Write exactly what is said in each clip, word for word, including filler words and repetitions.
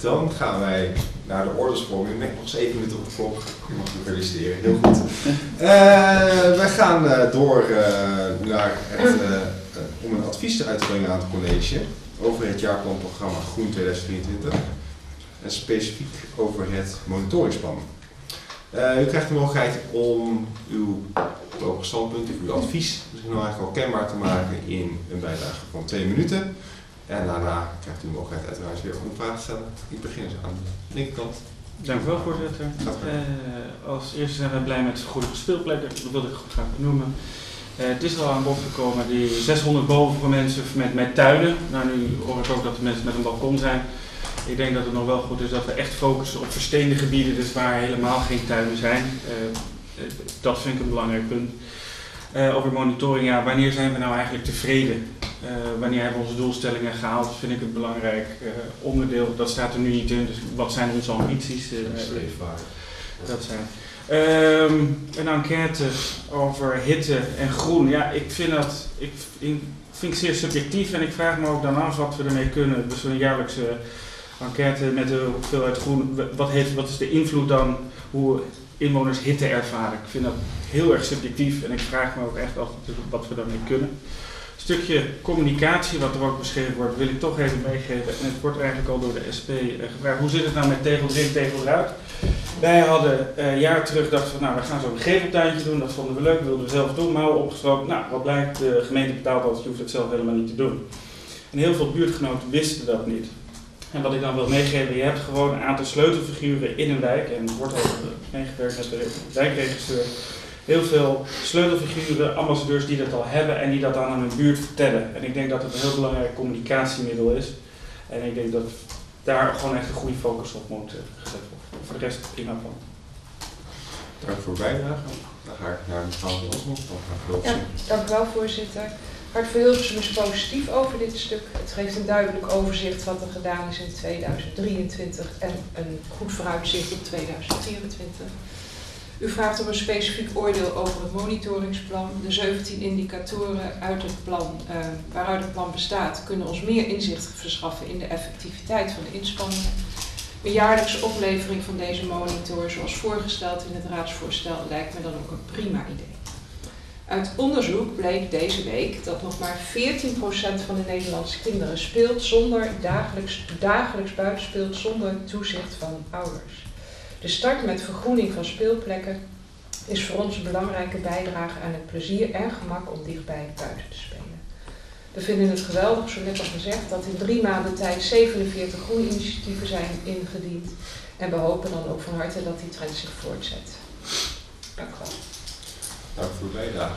Dan gaan wij naar de ordesvorming. Ik denk nog eens even minuten op de klok. Je mag me feliciteren, heel goed. Uh, wij gaan uh, door uh, naar het, uh, uh, om een advies uit te brengen aan het college over het jaarplanprogramma Groen tweeduizend drieëntwintig. En specifiek over het monitoringsplan. Uh, u krijgt de mogelijkheid om uw logische standpunten, uw advies misschien nou eigenlijk al kenbaar te maken in een bijdrage van twee minuten. En daarna krijgt u de mogelijkheid uiteraard weer om vragen te stellen. Ik begin eens aan de linkerkant. Dank u wel, voorzitter. Uh, als eerste zijn we blij met goede speelplekken, dat wil ik graag benoemen. Uh, het is er al aan bod gekomen, die zeshonderd boven voor mensen met, met tuinen. Nou, nu hoor ik ook dat de mensen met een balkon zijn. Ik denk dat het nog wel goed is dat we echt focussen op versteende gebieden, dus waar helemaal geen tuinen zijn. Uh, dat vind ik een belangrijk punt. Uh, over monitoring, ja, wanneer zijn we nou eigenlijk tevreden? Uh, wanneer hebben we onze doelstellingen gehaald, vind ik het belangrijk uh, onderdeel. Dat staat er nu niet in, dus wat zijn onze ambities? Uh, dat zijn. Um, een enquête over hitte en groen. Ja, ik vind dat ik vind ik zeer subjectief en ik vraag me ook dan af wat we ermee kunnen. Dus een jaarlijkse enquête met de hoeveelheid groen. Wat, heeft, wat is de invloed dan hoe inwoners hitte ervaren? Ik vind dat heel erg subjectief en ik vraag me ook echt af wat we daarmee kunnen. Een stukje communicatie, wat er ook beschreven wordt, wil ik toch even meegeven. En het wordt eigenlijk al door de S P uh, gevraagd. Hoe zit het nou met tegel erin, tegel eruit? Wij hadden een uh, jaar terug dachten van, nou, we gaan zo'n geveltuintje doen. Dat vonden we leuk, wilden we zelf doen. Mouwen opgestroopt. Nou, wat blijkt, de gemeente betaalt dat, je hoeft het zelf helemaal niet te doen. En heel veel buurtgenoten wisten dat niet. En wat ik dan wil meegeven, je hebt gewoon een aantal sleutelfiguren in een wijk. En er wordt al meegewerkt met de wijkregisseur. Heel veel sleutelfiguren, ambassadeurs die dat al hebben en die dat dan aan hun buurt vertellen. En ik denk dat het een heel belangrijk communicatiemiddel is. En ik denk dat daar gewoon echt een goede focus op moet gezet worden. Voor de rest prima van. Dank voor uw bijdrage. Dan ga ik naar mevrouw Hilversum. Ja, dank u wel, voorzitter. Hart voor Hilversum is positief over dit stuk. Het geeft een duidelijk overzicht wat er gedaan is in tweeduizend drieëntwintig en een goed vooruitzicht op tweeduizend vierentwintig. U vraagt om een specifiek oordeel over het monitoringsplan. De zeventien indicatoren uit het plan, uh, waaruit het plan bestaat, kunnen ons meer inzicht verschaffen in de effectiviteit van de inspanningen. Een jaarlijkse oplevering van deze monitor, zoals voorgesteld in het raadsvoorstel, lijkt me dan ook een prima idee. Uit onderzoek bleek deze week dat nog maar veertien procent van de Nederlandse kinderen speelt zonder dagelijks, dagelijks buiten speelt zonder toezicht van ouders. De start met vergroening van speelplekken is voor ons een belangrijke bijdrage aan het plezier en gemak om dichtbij buiten te spelen. We vinden het geweldig, zo net al gezegd, dat in drie maanden tijd zevenenveertig groeninitiatieven zijn ingediend. En we hopen dan ook van harte dat die trend zich voortzet. Dank u wel. Dank voor uw bijdrage.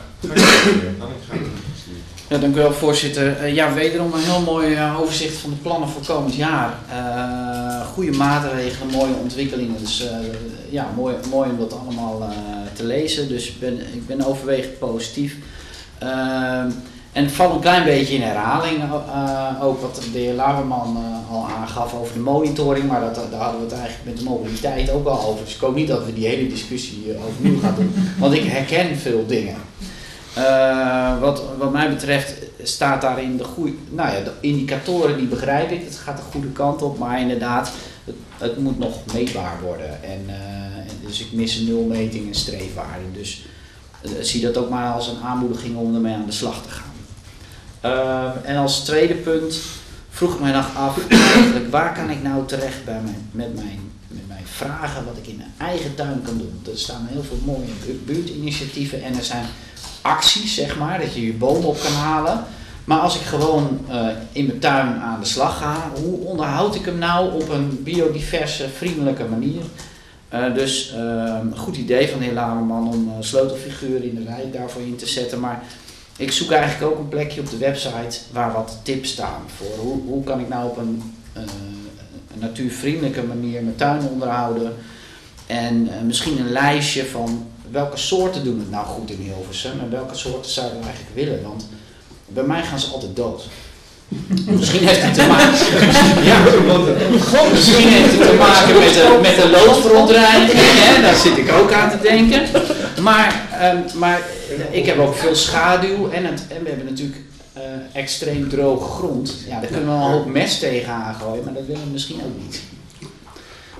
Ja, dank u wel, voorzitter. Uh, ja, wederom een heel mooi uh, overzicht van de plannen voor komend jaar. Uh, goede maatregelen, mooie ontwikkelingen. Dus uh, ja, mooi, mooi om dat allemaal uh, te lezen. Dus ik ben, ik ben overwegend positief. Uh, en het valt een klein beetje in herhaling. Uh, ook wat de heer Laverman uh, al aangaf over de monitoring. Maar dat, daar hadden we het eigenlijk met de mobiliteit ook al over. Dus ik hoop niet dat we die hele discussie uh, overnieuw gaan doen. Want ik herken veel dingen. Uh, wat, wat mij betreft staat daarin de goede, nou ja, de indicatoren die begrijp ik, het gaat de goede kant op, maar inderdaad, het, het moet nog meetbaar worden. En, uh, dus ik mis een nulmeting en streefwaarde. Dus uh, zie dat ook maar als een aanmoediging om ermee aan de slag te gaan. Uh, en als tweede punt vroeg ik mij nog af, eigenlijk, waar kan ik nou terecht bij mijn, met, mijn, met mijn vragen wat ik in mijn eigen tuin kan doen. Er staan heel veel mooie buurtinitiatieven en er zijn acties, zeg maar, dat je je bomen op kan halen. Maar als ik gewoon uh, in mijn tuin aan de slag ga, hoe onderhoud ik hem nou op een biodiverse, vriendelijke manier? Uh, dus uh, een goed idee van de heer Lamerman om uh, sleutelfiguren in de wijk daarvoor in te zetten. Maar ik zoek eigenlijk ook een plekje op de website waar wat tips staan voor hoe, hoe kan ik nou op een, uh, een natuurvriendelijke manier mijn tuin onderhouden. En uh, misschien een lijstje van welke soorten doen het nou goed in Hilversum en welke soorten zouden we eigenlijk willen. Want bij mij gaan ze altijd dood. Misschien heeft het te maken, ja, misschien heeft het te maken met de, met de loodverontreiniging, hè? Daar zit ik ook aan te denken. Maar, um, maar ik heb ook veel schaduw en, het, en we hebben natuurlijk uh, extreem droge grond. Ja, daar kunnen we wel een hoop mest tegen aangooien, maar dat willen we misschien ook niet.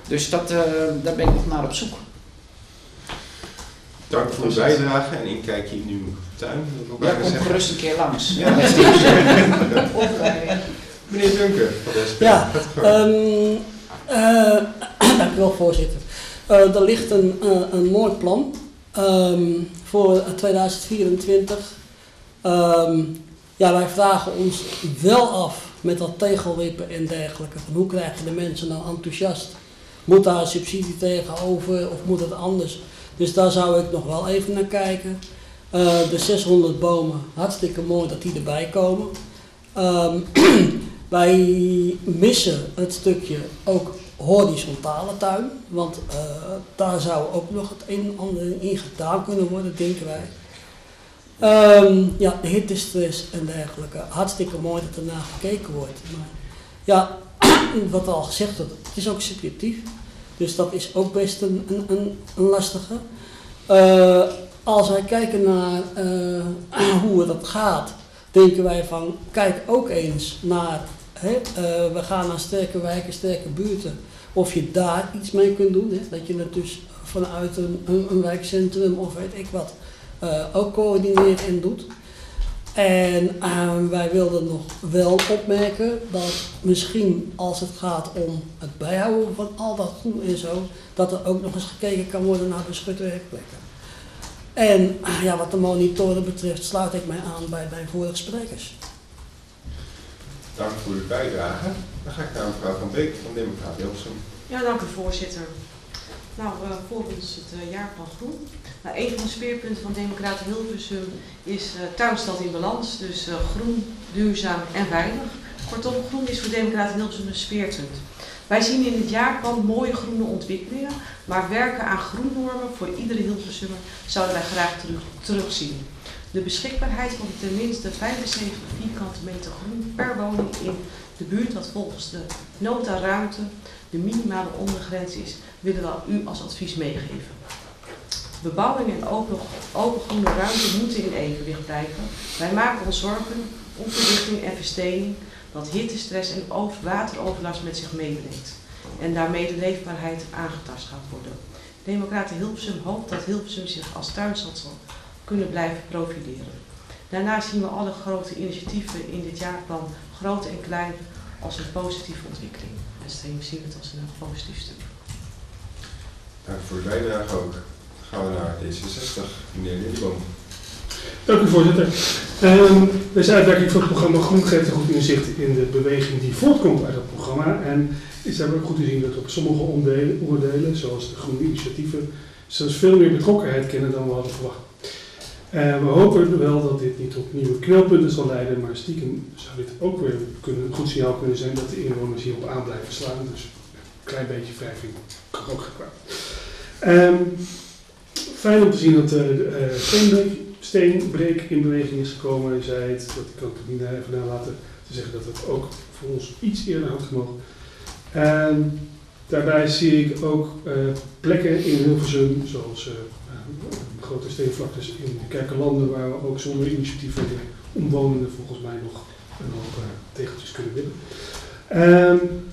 Dus dat, uh, daar ben ik nog naar op zoek. Dank voor de bijdrage en inkijkje in uw tuin. Ja, kom gerust een keer langs. Ja. Meneer Dunker van de S P. Ja, um, uh, dank u wel, voorzitter. Uh, er ligt een, uh, een mooi plan um, voor tweeduizend vierentwintig. Um, ja, wij vragen ons wel af met dat tegelwippen en dergelijke. Van hoe krijgen de mensen nou enthousiast? Moet daar een subsidie tegenover of moet het anders? Dus daar zou ik nog wel even naar kijken. Uh, de zeshonderd bomen, hartstikke mooi dat die erbij komen. Um, wij missen het stukje ook horizontale tuin, want uh, daar zou ook nog het een en ander in gedaan kunnen worden, denken wij. Um, ja, de hittestress en dergelijke, hartstikke mooi dat er naar gekeken wordt. Maar ja, wat al gezegd wordt, het is ook subjectief, dus dat is ook best een, een, een, een lastige. Uh, als wij kijken naar uh, hoe dat gaat, denken wij van, kijk ook eens naar, hè, uh, we gaan naar sterke wijken, sterke buurten, of je daar iets mee kunt doen, hè, dat je het dus vanuit een, een, een wijkcentrum of weet ik wat, uh, ook coördineert en doet. En uh, wij wilden nog wel opmerken dat misschien als het gaat om het bijhouden van al dat groen en zo, dat er ook nog eens gekeken kan worden naar beschutte werkplekken. En ja, wat de monitoren betreft sluit ik mij aan bij mijn vorige sprekers. Dank voor uw bijdrage. Dan ga ik naar mevrouw Van Beek van Democraat Hilversum. Ja, dank u voorzitter. Nou, uh, voor ons het uh, jaarplan groen. Nou, een van de speerpunten van Democraat Hilversum is uh, tuinstad in balans. Dus uh, groen, duurzaam en veilig. Kortom, groen is voor Democraat Hilversum een speerpunt. Wij zien in dit jaarplan mooie groene ontwikkelingen, maar werken aan groennormen voor iedere Hilversummer zouden wij graag terug, terugzien. De beschikbaarheid van tenminste vijfenzeventig vierkante meter groen per woning in de buurt, wat volgens de nota ruimte de minimale ondergrens is, willen we u als advies meegeven. Bebouwing en open, open groene ruimte moeten in evenwicht blijven. Wij maken ons zorgen om verdichting en verstening, dat hittestress en wateroverlast met zich meebrengt en daarmee de leefbaarheid aangetast gaat worden. Democraten Hilversum hoopt dat Hilversum zich als tuinstad zal kunnen blijven profileren. Daarnaast zien we alle grote initiatieven in dit jaarplan, groot en klein, als een positieve ontwikkeling. En we zien het als een positief stuk. Dank voor uw bijdrage ook. Dan gaan we naar D zesenzestig, meneer Lillieboom. Dank u voorzitter. Um, deze uitwerking van het programma Groen geeft een goed inzicht in de beweging die voortkomt uit het programma. En is daarbij ook goed te zien dat op sommige onderdelen, onderdelen zoals de groene initiatieven, zelfs veel meer betrokkenheid kennen dan we hadden verwacht. Uh, we hopen wel dat dit niet tot nieuwe knelpunten zal leiden, maar stiekem zou dit ook weer kunnen, een goed signaal kunnen zijn dat de inwoners hierop aan blijven slaan. Dus een klein beetje wrijving kan ook geen kwaad. Um, fijn om te zien dat de uh, steenbreek, steenbreek in beweging is gekomen. U zei het, dat kan ik niet even nalaten te zeggen dat het ook voor ons iets eerder had gemogen. Um, daarbij zie ik ook uh, plekken in Hilversum, zoals uh, uh, grote steenvlaktes in de Kerkenlanden, waar we ook zonder initiatief van de omwonenden volgens mij nog een hoop uh, tegeltjes kunnen winnen. Um,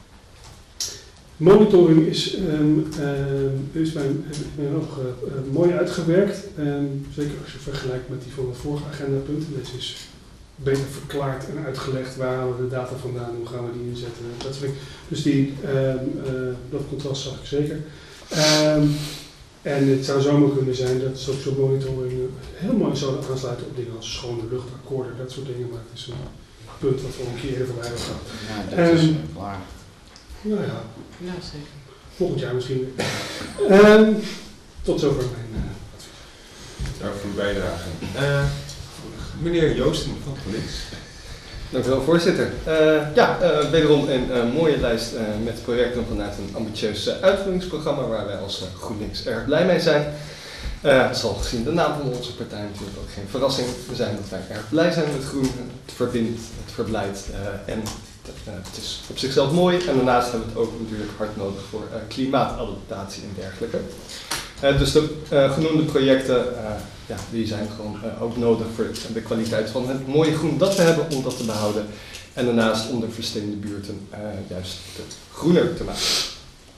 monitoring is, um, um, is mijn, mijn oog uh, uh, mooi uitgewerkt, um, zeker als je vergelijkt met die van het vorige agendapunt. Deze is beter verklaard en uitgelegd, waar halen we de data vandaan, hoe gaan we die inzetten, dat soort dingen. Dus die, um, uh, dat contrast zag ik zeker. Um, En het zou zomaar kunnen zijn dat social monitoring heel mooi zouden aansluiten op dingen als schone luchtakkoorden, dat soort dingen. Maar het is een punt wat we al een keer even bij hebben gehad. Ja, dat en, is uh, klaar. Nou ja, Ja, zeker. volgend jaar misschien weer. En, tot zover mijn uh, advies. Dank voor uw bijdrage. Uh, meneer Joosten van GroenLinks. Dank u wel, voorzitter. Uh, ja, uh, wederom een uh, mooie lijst uh, met projecten vanuit een ambitieus uh, uitvoeringsprogramma waar wij als uh, GroenLinks erg blij mee zijn. Uh, het zal gezien de naam van onze partij natuurlijk ook geen verrassing zijn dat wij erg blij zijn met groen. Het verbindt, het verblijdt uh, en uh, het is op zichzelf mooi. En daarnaast hebben we het ook natuurlijk hard nodig voor uh, klimaatadaptatie en dergelijke. Uh, dus de uh, genoemde projecten, uh, ja, die zijn gewoon uh, ook nodig voor de kwaliteit van het mooie groen dat we hebben om dat te behouden. En daarnaast om de versteende buurten uh, juist groener te maken.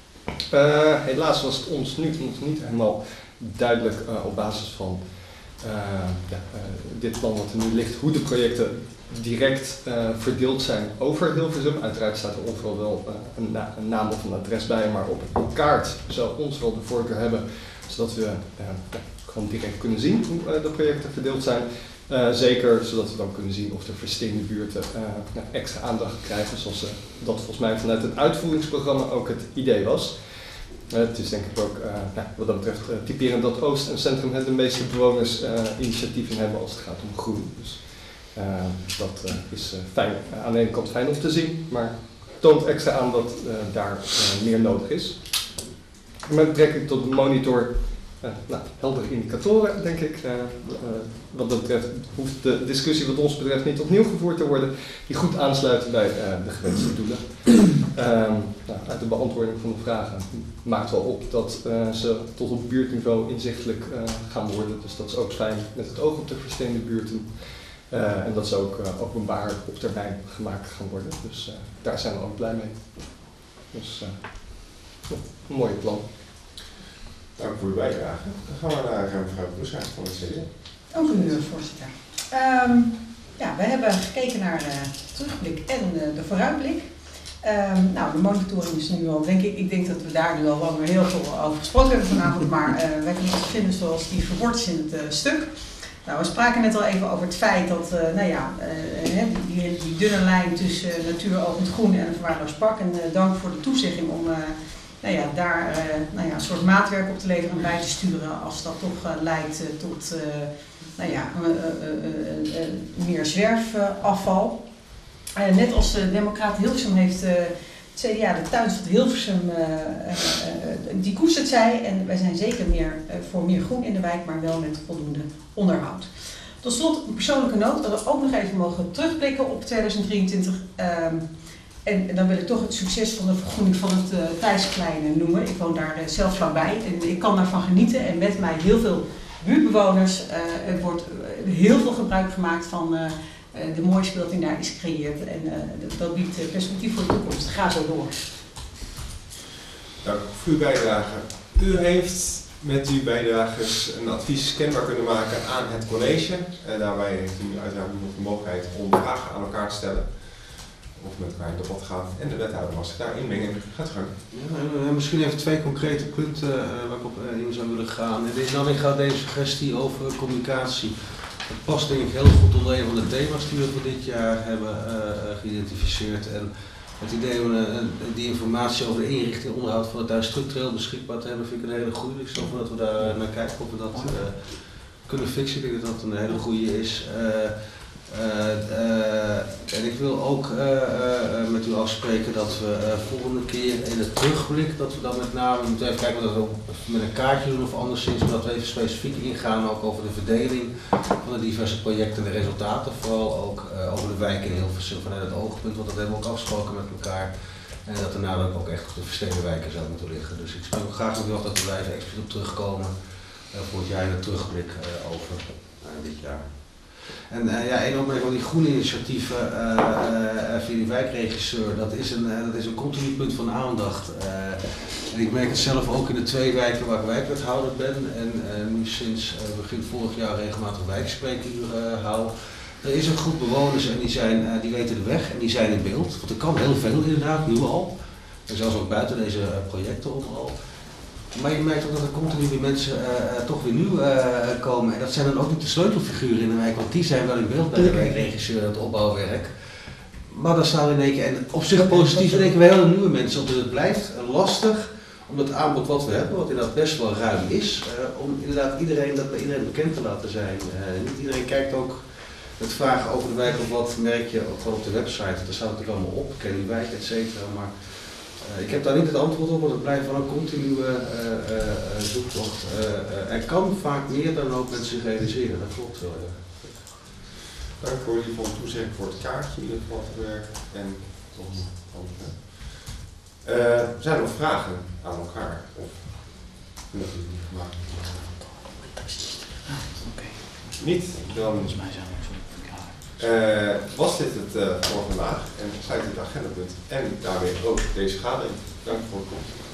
Uh, helaas was het ons nu nog niet helemaal duidelijk uh, op basis van uh, ja, uh, dit plan wat er nu ligt, hoe de projecten direct uh, verdeeld zijn over Hilversum. Uiteraard staat er overal wel uh, een, na een naam of een adres bij, maar op een kaart zou ons wel de voorkeur hebben, zodat we uh, ja, gewoon direct kunnen zien hoe uh, de projecten verdeeld zijn. Uh, zeker zodat we dan kunnen zien of de versteende buurten uh, ja, extra aandacht krijgen, zoals uh, dat volgens mij vanuit het uitvoeringsprogramma ook het idee was. Uh, het is denk ik ook uh, ja, wat dat betreft uh, typerend dat Oost en Centrum het de meeste bewoners uh, initiatieven hebben als het gaat om groen. Dus uh, dat uh, is uh, fijn, uh, aan de ene kant fijn om te zien, maar toont extra aan dat uh, daar uh, meer nodig is. Met betrekking tot de monitor, uh, nou, heldere indicatoren denk ik. Uh, uh, wat dat betreft hoeft de discussie wat ons betreft niet opnieuw gevoerd te worden, die goed aansluiten bij uh, de gewenste doelen. Um, nou, uit de beantwoording van de vragen maakt wel op dat uh, ze tot op buurtniveau inzichtelijk uh, gaan worden. Dus dat is ook fijn met het oog op de versteende buurten. Uh, en dat ze ook uh, openbaar op termijn gemaakt gaan worden. Dus uh, daar zijn we ook blij mee. Dus uh, ja, een mooie plan. Dank voor uw bijdrage. Dan gaan we naar uh, mevrouw Broeshaert van het C D A. Dank u, voorzitter. Um, ja, we hebben gekeken naar de terugblik en uh, de vooruitblik. Um, nou, de monitoring is nu al, denk ik, ik denk dat we daar nu al langer heel veel over gesproken hebben vanavond, maar uh, wij kunnen het vinden zoals die verwoord is in het uh, stuk. Nou, we spraken net al even over het feit dat, uh, nou ja, uh, die, die dunne lijn tussen uh, natuur, open groen en een verwaarloosd park. En uh, dank voor de toezegging om uh, nou ja, daar uh, nou ja, een soort maatwerk op te leveren en bij te sturen als dat toch uh, leidt uh, tot uh, nou ja, uh, uh, uh, uh, meer zwerfafval. Uh, net als de Democraat Hilversum heeft uh, het C D A de tuinstad Hilversum, uh, uh, uh, die koestert zij. En wij zijn zeker meer uh, voor meer groen in de wijk, maar wel met voldoende onderhoud. Tot slot een persoonlijke noot, dat we ook nog even mogen terugblikken op tweeduizend drieëntwintig. Um, en, en dan wil ik toch het succes van de vergroening van het uh, Thijsklein noemen. Ik woon daar uh, zelf vlakbij en ik kan daarvan genieten. En met mij heel veel buurtbewoners. Uh, er wordt uh, heel veel gebruik gemaakt van uh, uh, de mooie speeltuin die daar is gecreëerd. En uh, dat biedt uh, perspectief voor de toekomst. Ga zo door. Dank voor uw bijdrage. U heeft met uw bijdragers een advies kenbaar kunnen maken aan het college. En daarbij heeft u uiteraard nog de mogelijkheid om vragen aan elkaar te stellen. Of met elkaar in debat gaan. En de wethouder mag zich daar inmengen. Gaat gang. Ja, uh, misschien even twee concrete punten uh, waar ik op uh, in zou willen gaan. En dit, dan gaat deze suggestie over communicatie. Het past denk ik heel goed onder een van de thema's die we voor dit jaar hebben uh, geïdentificeerd. En het idee om uh, die informatie over de inrichting en onderhoud van het huis structureel beschikbaar te hebben, vind ik een hele goede. Ik stel voor dat we daar naar kijken of we dat uh, kunnen fixen. Ik denk dat dat een hele goede is. Uh, Uh, uh, en ik wil ook uh, uh, met u afspreken dat we uh, volgende keer in het terugblik, dat we dan met name, we moeten even kijken of we dat ook met een kaartje doen of anderszins, maar dat we even specifiek ingaan ook over de verdeling van de diverse projecten en de resultaten, vooral ook uh, over de wijk in Hilversum vanuit het oogpunt, want dat hebben we ook afgesproken met elkaar. En dat er nadruk ook echt op de versteden wijken zou moeten liggen. Dus ik spreek graag met u af dat we daar even expliciet op terugkomen uh, voor het jaar in het terugblik uh, over uh, dit jaar. En uh, ja, één opmerking van die groene initiatieven uh, uh, via die wijkregisseur, dat is een, uh, dat is een continu punt van aandacht. Uh, en ik merk het zelf ook in de twee wijken waar ik wijkwethouder ben en uh, nu sinds uh, begin vorig jaar regelmatig wijkspreekuur uh, hou. Er is een groep bewoners en die, zijn, uh, die weten de weg en die zijn in beeld, want er kan heel veel inderdaad, nu al. En zelfs ook buiten deze uh, projecten om al. Maar je merkt ook dat er continu weer mensen uh, toch weer nieuw uh, komen. En dat zijn dan ook niet de sleutelfiguren in de wijk, want die zijn wel in beeld bij de wijkregisseur en het opbouwwerk. Maar dan staan we in één keer, en op zich positief, denken we hele nieuwe mensen op. Dus het blijft lastig om het aanbod wat we hebben, wat inderdaad best wel ruim is, uh, om inderdaad iedereen, dat bij iedereen bekend te laten zijn. Uh, niet iedereen kijkt ook met vragen over de wijk of wat merk je ook gewoon op de website. Daar staat natuurlijk allemaal op, ken die wijk, et cetera. Maar Uh, ik heb daar niet het antwoord op, want het blijft wel een continue uh, uh, zoektocht. Uh, uh, er kan vaak meer dan ook mensen zich realiseren, dat klopt wel. Ja. Dank voor in ieder geval toezegging voor het kaartje, in ieder geval te werken. En tot andere. Uh, zijn er nog vragen aan elkaar? Of dat is niet gemaakt? Niet? Dan Uh, was dit het uh, voor vandaag en sluit dit agendapunt en daarmee ook deze vergadering. Dank voor het komst.